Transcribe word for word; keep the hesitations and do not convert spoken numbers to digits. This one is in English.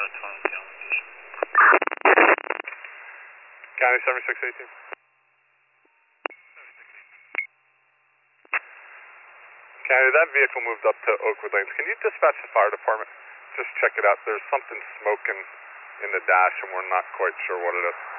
County seven six eighteen. County, that vehicle moved up to Oakwood Lanes. Can you dispatch the fire department? Just check it out. There's something smoking in the dash and we're not quite sure what it is.